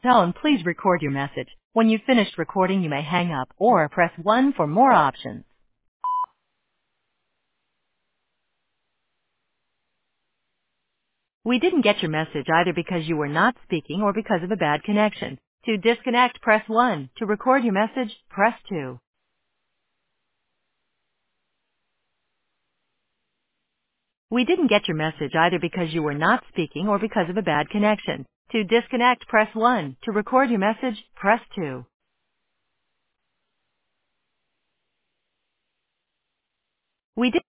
tone, please record your message. When you've finished recording, you may hang up or press 1 for more options. We didn't get your message either because you were not speaking or because of a bad connection. To disconnect, press 1. To record your message, press 2. We didn't get your message either because you were not speaking or because of a bad connection. To disconnect, press 1. To record your message, press 2. We did